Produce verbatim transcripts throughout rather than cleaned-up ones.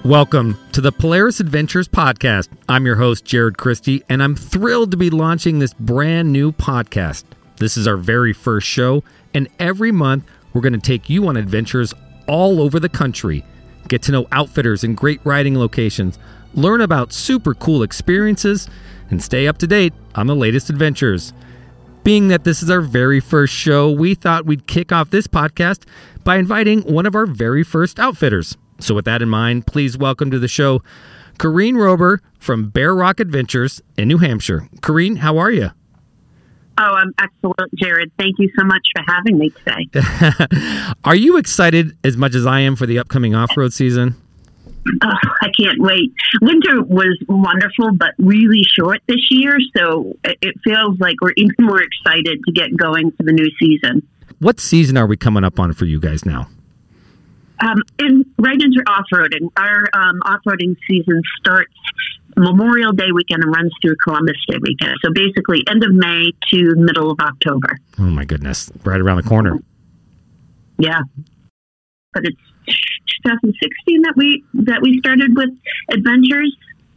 Welcome to the Polaris Adventures podcast. I'm your host, Jared Christie, and I'm thrilled to be launching this brand new podcast. This is our very first show, and every month we're going to take you on adventures all over the country. Get to know outfitters and great riding locations, learn about super cool experiences, and stay up to date on the latest adventures. Being that this is our very first show, we thought we'd kick off this podcast by inviting one of our very first outfitters. So with that in mind, please welcome to the show, Corrine Rober from Bear Rock Adventures in New Hampshire. Corrine, how are you? Oh, I'm excellent, Jared. Thank you so much for having me today. Are you excited as much as I am for the upcoming off-road season? Oh, I can't wait. Winter was wonderful, but really short this year, so it feels like we're even more excited to get going for the new season. What season are we coming up on for you guys now? Um, and right into off-roading. Our um, off-roading season starts Memorial Day weekend and runs through Columbus Day weekend. So basically end of May to middle of October. Oh my goodness. Right around the corner. Yeah. But it's twenty sixteen that we that we started with Adventures.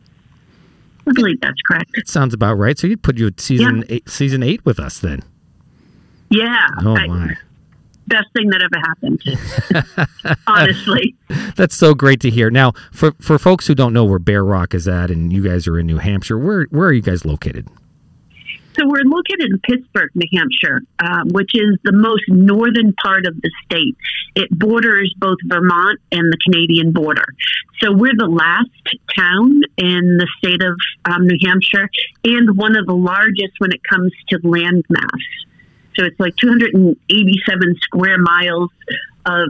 I believe that's correct. It sounds about right. So you'd put you at season yeah. eight, season eight with us then. Yeah. Oh I, my. Best thing that ever happened, honestly. That's so great to hear. Now, for for folks who don't know where Bear Rock is at, and you guys are in New Hampshire, where where are you guys located? So we're located in Pittsburgh, New Hampshire, um, which is the most northern part of the state. It borders both Vermont and the Canadian border. So we're the last town in the state of um, New Hampshire, and one of the largest when it comes to land mass. So it's like two hundred eighty-seven square miles of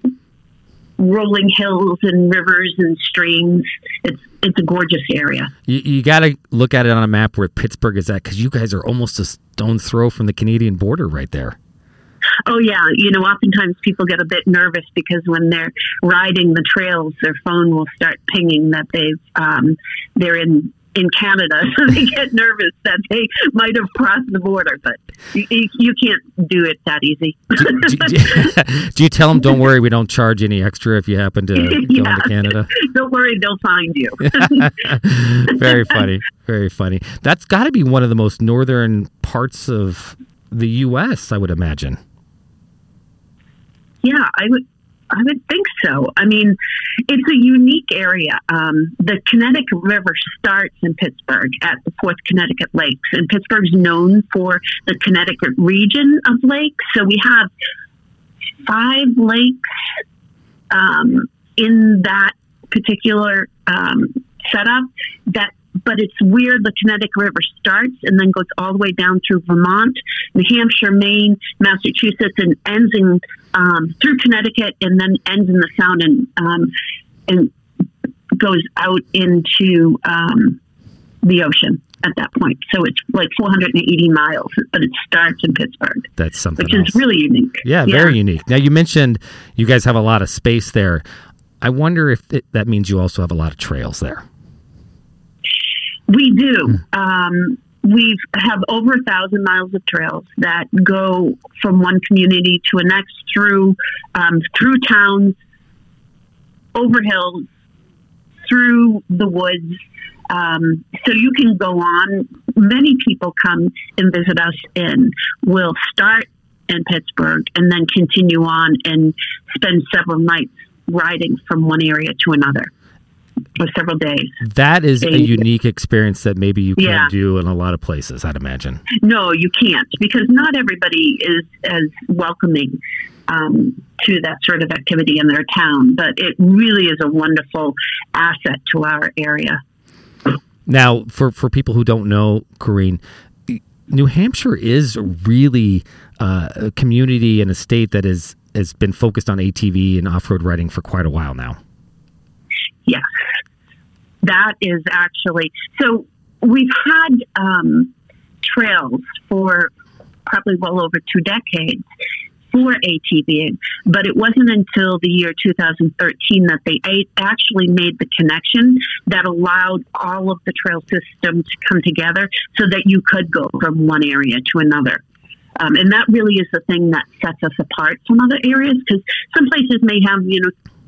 rolling hills and rivers and streams. It's it's a gorgeous area. You, you got to look at it on a map where Pittsburgh is at, because you guys are almost a stone's throw from the Canadian border right there. Oh, yeah. You know, oftentimes people get a bit nervous because when they're riding the trails, their phone will start pinging that they've um, they're in in Canada, so they get nervous that they might have crossed the border, but you, you can't do it that easy. do, do, do you tell them, don't worry, we don't charge any extra if you happen to go yeah. into Canada? Don't worry, they'll find you. Very funny, very funny. That's got to be one of the most northern parts of the U S, I would imagine. Yeah, I would I would think so. I mean, it's a unique area. Um, the Connecticut River starts in Pittsburgh at the Fourth Connecticut Lakes, and Pittsburgh's known for the Connecticut region of lakes. So we have five lakes um, in that particular um, setup. That, but it's where the Connecticut River starts and then goes all the way down through Vermont, New Hampshire, Maine, Massachusetts, and ends in Um, through Connecticut, and then ends in the Sound and um, and goes out into um, the ocean at that point. So it's like four hundred eighty miles, but it starts in Pittsburgh. That's something which else. is really unique. Yeah, yeah, very unique. Now, you mentioned you guys have a lot of space there. I wonder if it, that means you also have a lot of trails there. We do. Um, We have over a thousand miles of trails that go from one community to a next through um, through towns, over hills, through the woods. Um, so you can go on. Many people come and visit us and will start in Pittsburgh and then continue on and spend several nights riding from one area to another. For several days. That is a unique experience that maybe you can't yeah. do in a lot of places, I'd imagine. No, you can't, because not everybody is as welcoming um, to that sort of activity in their town, but it really is a wonderful asset to our area. Now, for, for people who don't know, Corrine, New Hampshire is really uh, a community and a state that is, has been focused on A T V and off-road riding for quite a while now. Yes, that is actually, so we've had um, trails for probably well over two decades for A T V, but it wasn't until the year two thousand thirteen that they actually made the connection that allowed all of the trail systems to come together so that you could go from one area to another. Um, and that really is the thing that sets us apart from other areas, because some places may have, you know,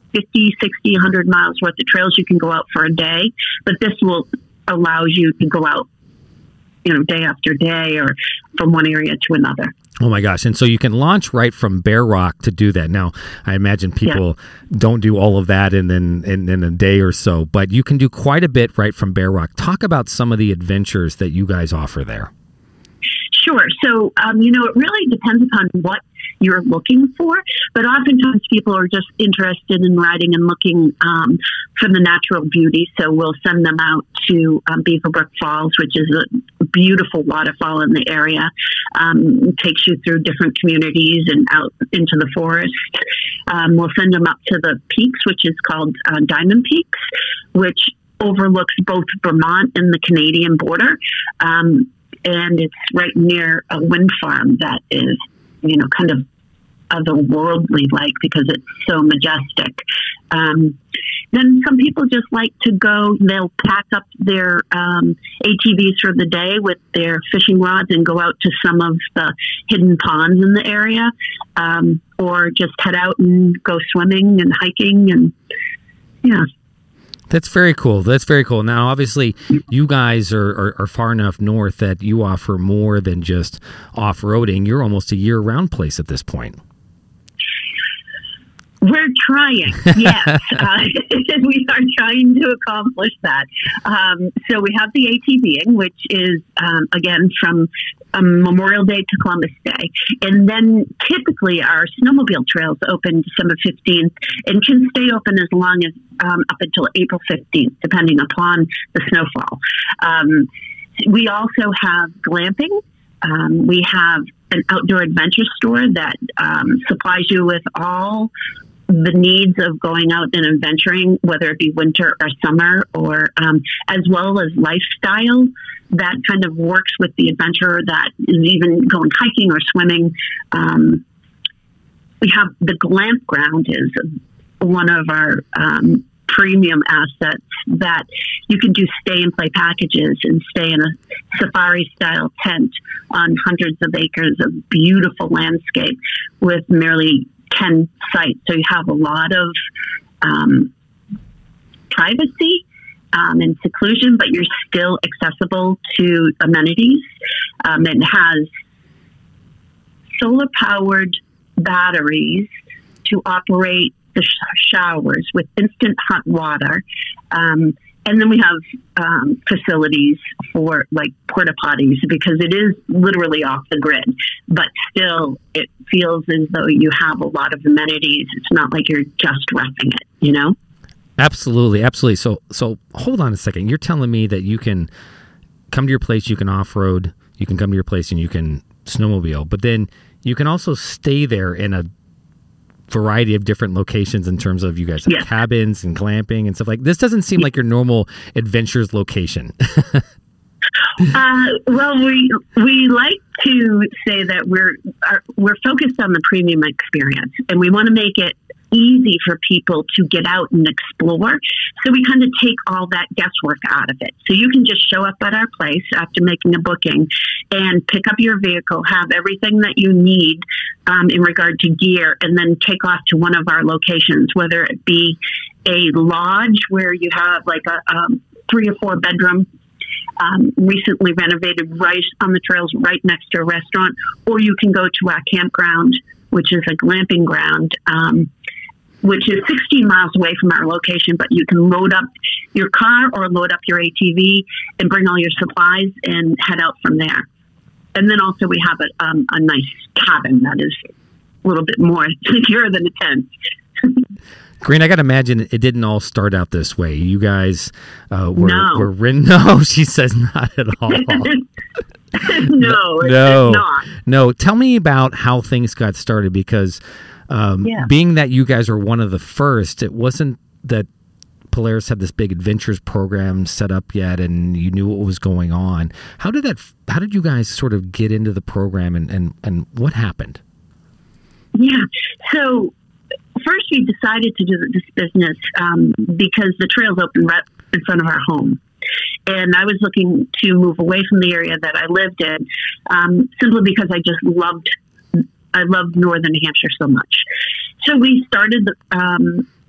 fifty, sixty, one hundred miles worth of trails you can go out for a day, but this will allow you to go out, you know, day after day or from one area to another. Oh my gosh. And so you can launch right from Bear Rock to do that. Now, I imagine people yeah. don't do all of that in, in, in, in a day or so, but you can do quite a bit right from Bear Rock. Talk about some of the adventures that you guys offer there. Sure. So, um, you know, it really depends upon what you're looking for, but oftentimes people are just interested in riding and looking um, for the natural beauty. So we'll send them out to um, Beaverbrook Falls, which is a beautiful waterfall in the area. Um, takes you through different communities and out into the forest. Um, we'll send them up to the peaks, which is called uh, Diamond Peaks, which overlooks both Vermont and the Canadian border. Um, and it's right near a wind farm that is, you know, kind of otherworldly like because it's so majestic. Um, then some people just like to go, they'll pack up their um, A T Vs for the day with their fishing rods and go out to some of the hidden ponds in the area, um, or just head out and go swimming and hiking and, yeah. That's very cool. That's very cool. Now, obviously, you guys are, are, are far enough north that you offer more than just off-roading. You're almost a year-round place at this point. We're trying, yes. uh, we are trying to accomplish that. Um, so we have the ATVing, which is, um, again, from um, Memorial Day to Columbus Day. And then typically our snowmobile trails open December fifteenth and can stay open as long as um, up until April fifteenth, depending upon the snowfall. Um, we also have glamping. Um, we have an outdoor adventure store that um, supplies you with all the needs of going out and adventuring, whether it be winter or summer, or um, as well as lifestyle that kind of works with the adventurer that is even going hiking or swimming. Um, we have the Glamp Ground is one of our um, premium assets that you can do stay and play packages and stay in a safari style tent on hundreds of acres of beautiful landscape with merely ten sites. So you have a lot of um, privacy um, and seclusion, but you're still accessible to amenities. Um, it has solar powered batteries to operate the sh- showers with instant hot water. Um, and then we have um, facilities for like porta potties because it is literally off the grid, but still it feels as though you have a lot of amenities. It's not like you're just roughing it, you know? Absolutely. Absolutely. So, so hold on a second. You're telling me that you can come to your place, you can off-road, you can come to your place and you can snowmobile, but then you can also stay there in a variety of different locations in terms of you guys have yes. cabins and glamping and stuff like this. Doesn't seem like your normal adventures location. uh, well, we we like to say that we're are, we're focused on the premium experience, and we want to make it easy for people to get out and explore. So we kind of take all that guesswork out of it. So you can just show up at our place after making a booking and pick up your vehicle, have everything that you need um, in regard to gear, and then take off to one of our locations, whether it be a lodge where you have like a um, three or four bedroom Um, recently renovated right on the trails right next to a restaurant, or you can go to our campground, which is a glamping ground, um, which is sixteen miles away from our location, but you can load up your car or load up your A T V and bring all your supplies and head out from there. And then also we have a, um, a nice cabin that is a little bit more secure than a tent. Green, I got to imagine it didn't all start out this way. You guys uh, were, no. were written. No, she says not at all. no, no, it's not. No. Tell me about how things got started because um, yeah. being that you guys are one of the first, it wasn't that Polaris had this big adventures program set up yet and you knew what was going on. How did that, how did you guys sort of get into the program and, and, and what happened? Yeah. So, first, we decided to do this business um, because the trails open right in front of our home. And I was looking to move away from the area that I lived in um, simply because I just loved, I loved northern New Hampshire so much. So we started the, um,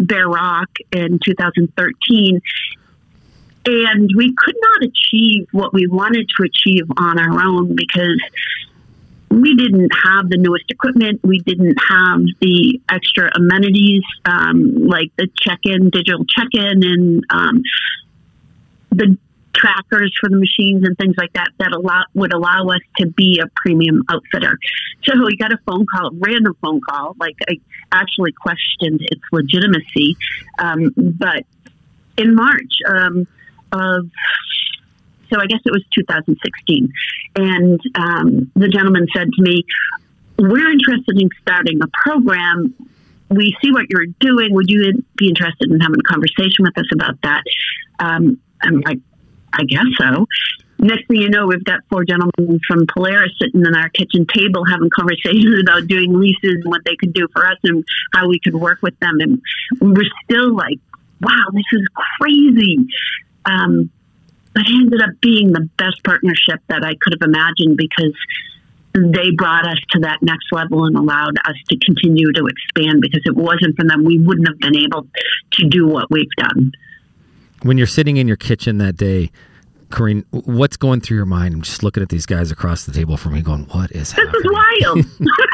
Bear Rock in two thousand thirteen. And we could not achieve what we wanted to achieve on our own because we didn't have the newest equipment. We didn't have the extra amenities um, like the check-in, digital check-in, and um, the trackers for the machines and things like that that allow, would allow us to be a premium outfitter. So we got a phone call, a random phone call. Like I actually questioned its legitimacy. Um, but in March, um, of, so I guess it was two thousand sixteen. And um, the gentleman said to me, we're interested in starting a program. We see what you're doing. Would you be interested in having a conversation with us about that? Um, I'm like, I guess so. Next thing you know, we've got four gentlemen from Polaris sitting in our kitchen table having conversations about doing leases and what they could do for us and how we could work with them. And we were still like, wow, this is crazy. Um, but it ended up being the best partnership that I could have imagined because they brought us to that next level and allowed us to continue to expand because it wasn't for them. We wouldn't have been able to do what we've done. When you're sitting in your kitchen that day, Corinne, what's going through your mind? I'm just looking at these guys across the table from me going, what is happening? This is wild.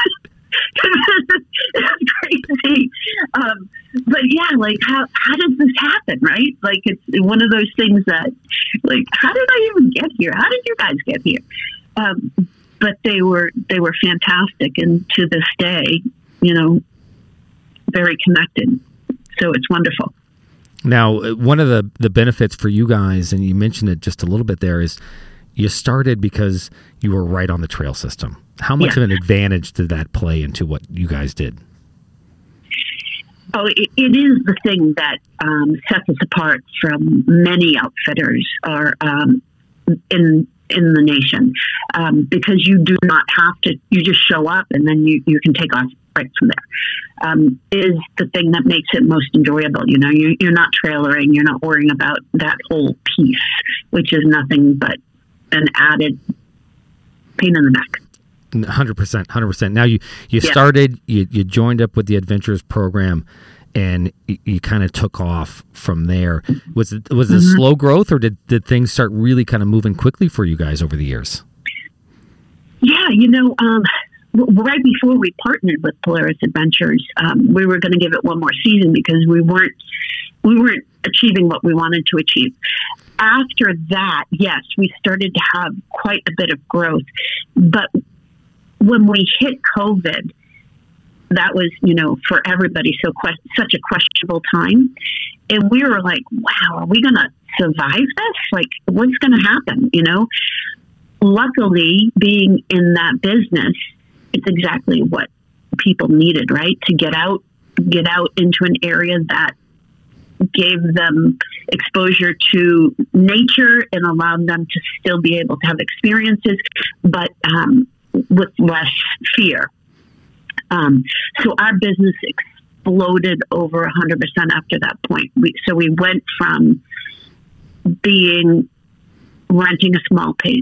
It's crazy. Um, but yeah, like how, how does this happen, right? Like it's one of those things that like, how did I even get here? How did you guys get here? Um, but they were, they were fantastic. And to this day, you know, very connected. So it's wonderful. Now, one of the, the benefits for you guys, and you mentioned it just a little bit there, is you started because you were right on the trail system. How much yeah. of an advantage did that play into what you guys did? Oh, it, it is the thing that um, sets us apart from many outfitters or um, in in the nation, um, because you do not have to. You just show up and then you, you can take off right from there. Um, is the thing that makes it most enjoyable. You know, you, you're not trailering. You're not worrying about that whole piece, which is nothing but an added pain in the neck. one hundred percent, one hundred percent. Now, you, you yeah. started, you, you joined up with the Adventures program, and you, you kind of took off from there. Was it was it mm-hmm. slow growth, or did, did things start really kind of moving quickly for you guys over the years? Yeah, you know, um, right before we partnered with Polaris Adventures, um, we were going to give it one more season because we weren't we weren't achieving what we wanted to achieve. After that, yes, we started to have quite a bit of growth, but when we hit COVID, that was, you know, for everybody, so que- such a questionable time. And we were like, wow, are we going to survive this? Like, what's going to happen? You know, luckily, being in that business, it's exactly what people needed, right? To get out, get out into an area that gave them exposure to nature and allowed them to still be able to have experiences, but um, with less fear. Um, so our business exploded over one hundred percent after that point. We, so we went from being renting a small space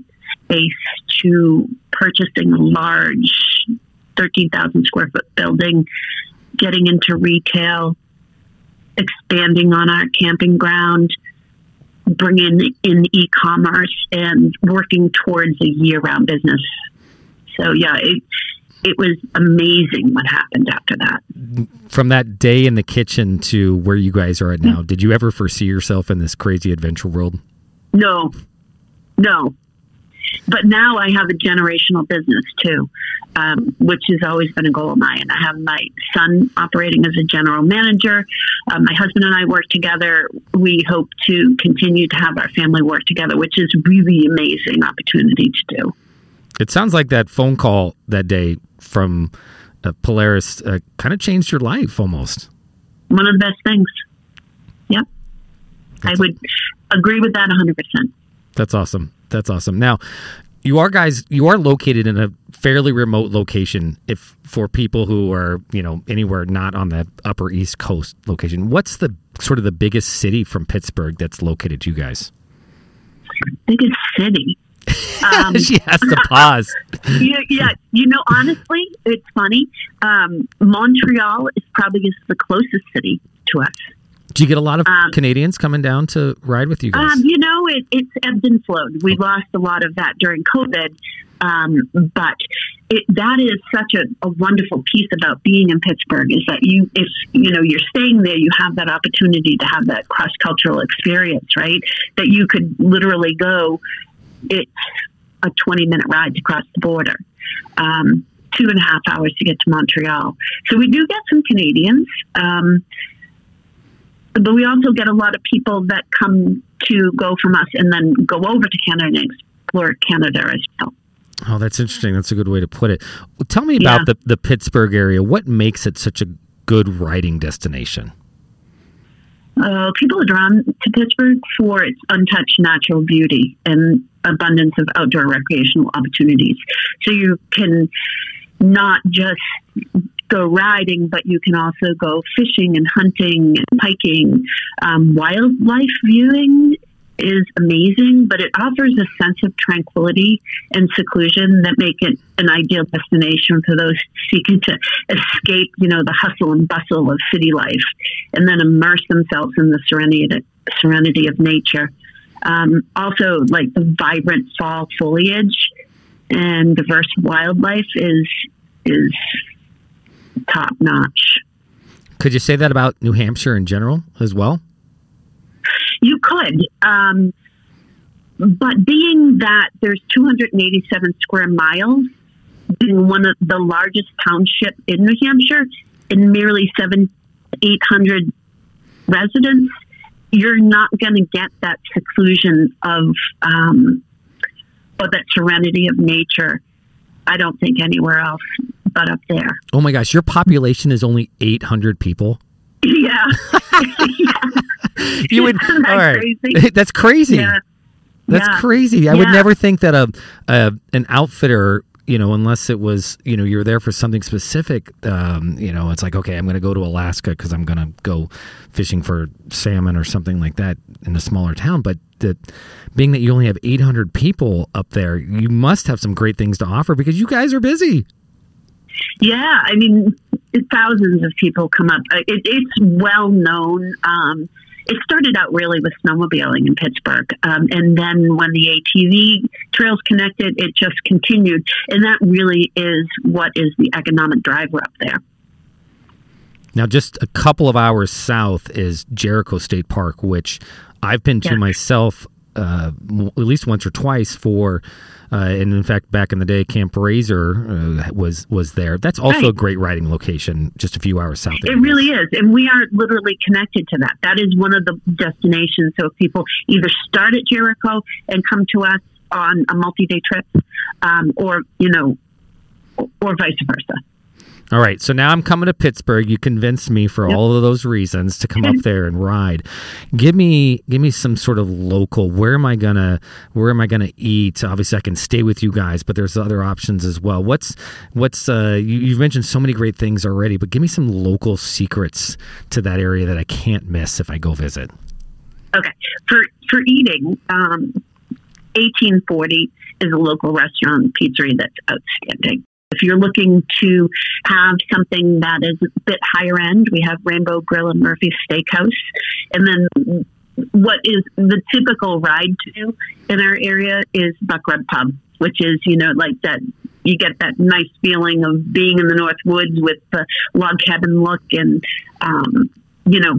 to purchasing a large thirteen thousand square foot building, getting into retail, expanding on our camping ground, bringing in e-commerce, and working towards a year-round business. So yeah, it, it was amazing what happened after that. From that day in the kitchen to where you guys are at now, did you ever foresee yourself in this crazy adventure world? No, no. But now I have a generational business too, um, which has always been a goal of mine. I have my son operating as a general manager. Um, my husband and I work together. We hope to continue to have our family work together, which is really amazing opportunity to do. It sounds like that phone call that day from uh, Polaris uh, kind of changed your life almost. One of the best things. Yep. That's I would agree with that one hundred percent. That's awesome. That's awesome. Now, you are guys, you are located in a fairly remote location. If for people who are, you know, anywhere not on the upper East Coast location, what's the sort of the biggest city from Pittsburgh that's located to you guys? Biggest city. Um, she has to pause. yeah, yeah, you know, honestly, it's funny. Um, Montreal is probably is the closest city to us. Do you get a lot of Um, Canadians coming down to ride with you guys? Um, you know, it, it's ebbed and flowed. We lost a lot of that during COVID, um, but it, that is such a, a wonderful piece about being in Pittsburgh is that you, if you know you're staying there, you have that opportunity to have that cross cultural experience, right? That you could literally go. It's a twenty minute ride to cross the border. Um, two and a half hours to get to Montreal. So we do get some Canadians. Um, But we also get a lot of people that come to go from us and then go over to Canada and explore Canada as well. Oh, that's interesting. That's a good way to put it. Well, tell me about Yeah. the, the Pittsburgh area. What makes it such a good riding destination? Uh, people are drawn to Pittsburgh for its untouched natural beauty and abundance of outdoor recreational opportunities. So you can not just go riding, but you can also go fishing and hunting and hiking. Um, wildlife viewing is amazing, but it offers a sense of tranquility and seclusion that make it an ideal destination for those seeking to escape, you know, the hustle and bustle of city life and then immerse themselves in the serenity, serenity of nature. Um, also, like the vibrant fall foliage and diverse wildlife is is top notch. Could you say that about New Hampshire in general as well? You could, um, but being that there's two hundred eighty-seven square miles, being one of the largest township in New Hampshire, and merely seven, eight hundred residents, you're not going to get that seclusion of um, or that serenity of nature. I don't think anywhere else but up there. Oh my gosh, your population is only eight hundred people? Yeah. yeah. You would, Isn't that all right. crazy? That's crazy. Yeah. That's Yeah. crazy. I Yeah. would never think that a, a an outfitter, you know, unless it was, you know, you're there for something specific, um, you know, it's like, okay, I'm going to go to Alaska because I'm going to go fishing for salmon or something like that in a smaller town. But that being that you only have eight hundred people up there, you must have some great things to offer because you guys are busy. Yeah, I mean, thousands of people come up. Uh, It, it's well known. Um, it started out really with snowmobiling in Pittsburgh. Um, and then when the A T V trails connected, it just continued. And that really is what is the economic driver up there. Now, just a couple of hours south is Jericho State Park, which I've been to Yeah. myself uh, w- at least once or twice for, uh, and in fact, back in the day, Camp Razor uh, was was there. That's also Right. a great riding location, just a few hours south. of It you really guys. is. And we are literally connected to that. That is one of the destinations. So if people either start at Jericho and come to us on a multi-day trip, um, or, you know, or vice versa. All right, so now I'm coming to Pittsburgh. You convinced me for Yep. all of those reasons to come up there and ride. Give me, give me some sort of local. Where am I gonna, where am I gonna eat? Obviously, I can stay with you guys, but there's other options as well. What's, what's? Uh, you, you've mentioned so many great things already, but give me some local secrets to that area that I can't miss if I go visit. Okay. For for eating, um, eighteen forty is a local restaurant pizzeria that's outstanding. If you're looking to have something that is a bit higher end, we have Rainbow Grill and Murphy's Steakhouse. And then what is the typical ride to in our area is Buck Rub Pub, which is, you know, like that, you get that nice feeling of being in the North Woods with the log cabin look and, um, you know,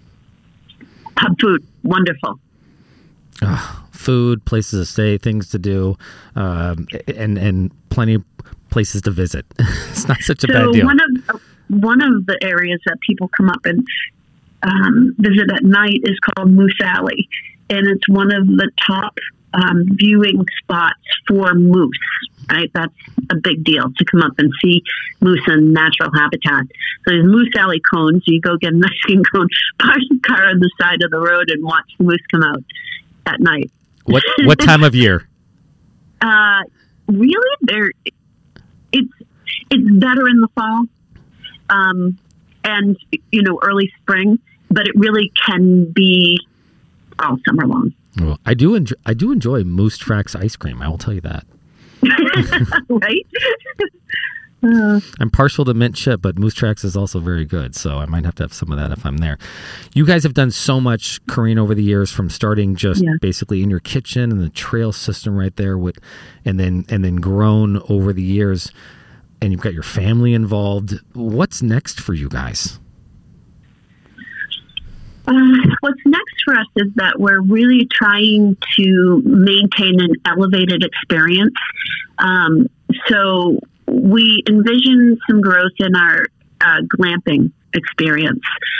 pub food. Wonderful. Oh, food, places to stay, things to do, um, and and plenty of places to visit. It's not such a so bad deal. one of one of the areas that people come up and um, visit at night is called Moose Alley, and it's one of the top um, viewing spots for moose. Right, that's a big deal to come up and see moose in natural habitat. So there's Moose Alley cones. You go get a nice cone, park the car on the side of the road, and watch the moose come out at night. What what time of year? Uh, really, there. It's it's better in the fall, um, and you know early spring, but it really can be all summer long. Well, I do enjoy I do enjoy Moose Tracks ice cream. I will tell you that. Right? Uh, I'm partial to mint chip, but Moose Tracks is also very good, so I might have to have some of that if I'm there. You guys have done so much, Corinne, over the years, from starting just yeah. basically in your kitchen and the trail system right there, with, and then and then grown over the years, and you've got your family involved. What's next for you guys? Uh, what's next for us is that we're really trying to maintain an elevated experience. Um, so we envision some growth in our uh, glamping experience,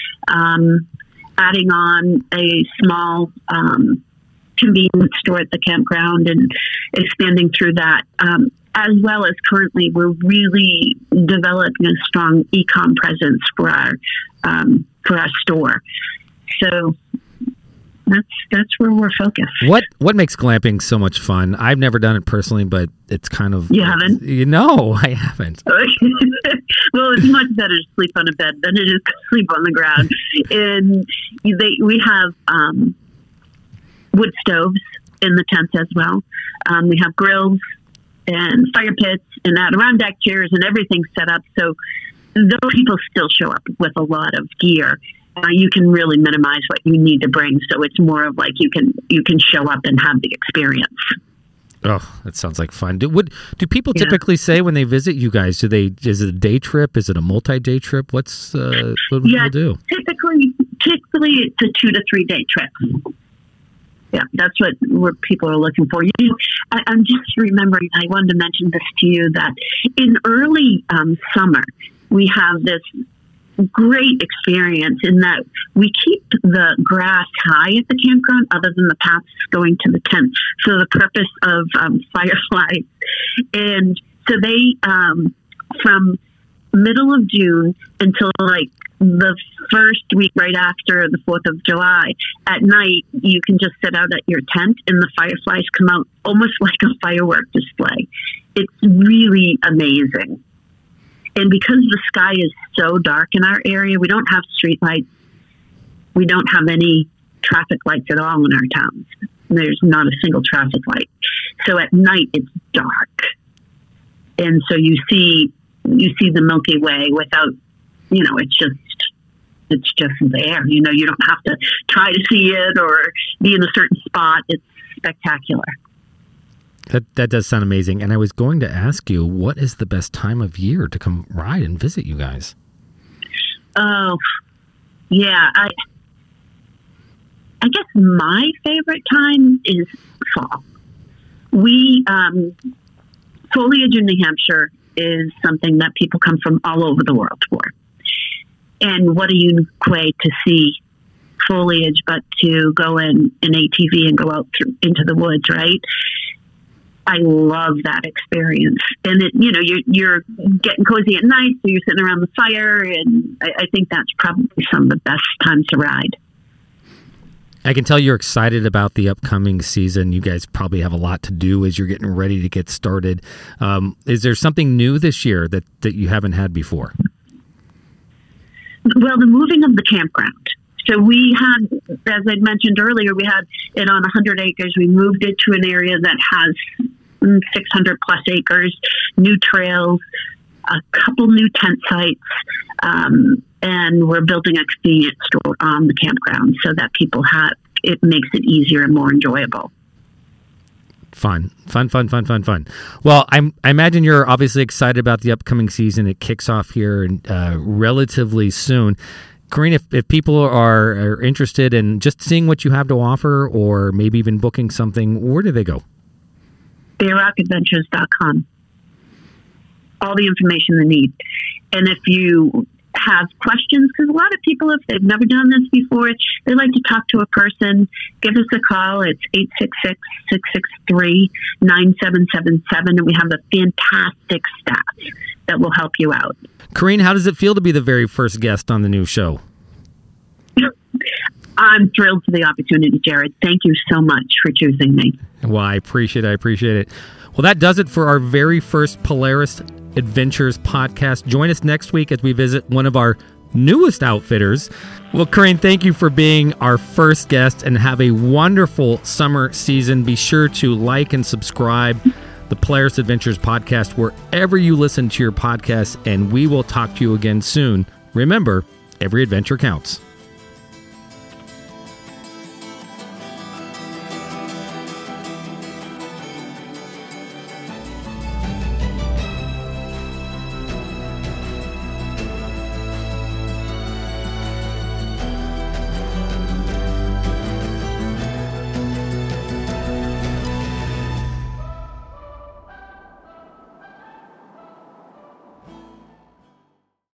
um, adding on a small um, convenience store at the campground and expanding through that. Um, as well as currently, we're really developing a strong e-com presence for our um, for our store. So that's that's where we're focused. What what makes glamping so much fun? I've never done it personally, but it's kind of you haven't. You know, I haven't. Well, it's much better to sleep on a bed than it is to sleep on the ground. And they, we have um, wood stoves in the tents as well. Um, we have grills and fire pits and Adirondack chairs and everything set up. So though people still show up with a lot of gear, Uh, you can really minimize what you need to bring, so it's more of like you can you can show up and have the experience. Oh, that sounds like fun. Do would do people Yeah. typically say when they visit you guys? Do they? Is it a day trip? Is it a multi-day trip? What's uh, what do Yeah, people do? Typically, typically it's a two to three day trip. Yeah, that's what what people are looking for. You know, I, I'm just remembering. I wanted to mention this to you that in early um, summer we have this great experience in that we keep the grass high at the campground other than the paths going to the tent for the purpose of um, fireflies. And so they, um, from middle of June until like the first week right after the fourth of July, at night, you can just sit out at your tent and the fireflies come out almost like a firework display. It's really amazing. And because the sky is so dark in our area, we don't have street lights. We don't have any traffic lights at all in our towns. There's not a single traffic light. So at night it's dark. And so you see you see the Milky Way without, you know, it's just it's just there. You know, you don't have to try to see it or be in a certain spot. It's spectacular. That that does sound amazing. And I was going to ask you, what is the best time of year to come ride and visit you guys? Oh, yeah. I I guess my favorite time is fall. We, um, foliage in New Hampshire is something that people come from all over the world for. And what a unique way to see foliage, but to go in an A T V and go out through, into the woods, right? I love that experience. And it, you know, you're, you're getting cozy at night, so you're sitting around the fire, and I, I think that's probably some of the best times to ride. I can tell you're excited about the upcoming season. You guys probably have a lot to do as you're getting ready to get started. Um, is there something new this year that, that you haven't had before? Well, the moving of the campground. So we had, as I mentioned earlier, we had it on one hundred acres. We moved it to an area that has six hundred plus acres, new trails, a couple new tent sites, um, and we're building a convenience store on the campground so that people have, it makes it easier and more enjoyable. Fun, fun, fun, fun, fun, fun. Well, I'm, I imagine you're obviously excited about the upcoming season. It kicks off here uh, relatively soon. Corinne, if, if people are, are interested in just seeing what you have to offer or maybe even booking something, where do they go? bear rock adventures dot com. All the information they need. And if you have questions, because a lot of people, if they've never done this before, they like to talk to a person, give us a call. It's eight six six, six six three, nine seven seven seven, and we have a fantastic staff that will help you out. Corinne, how does it feel to be the very first guest on the new show? I'm thrilled for the opportunity, Jared. Thank you so much for choosing me. Well, I appreciate it. I appreciate it. Well, that does it for our very first Polaris Adventures podcast. Join us next week as we visit one of our newest outfitters. Well, Corinne, thank you for being our first guest, and have a wonderful summer season. Be sure to like and subscribe the Polaris Adventures podcast wherever you listen to your podcasts, and we will talk to you again soon. Remember, every adventure counts.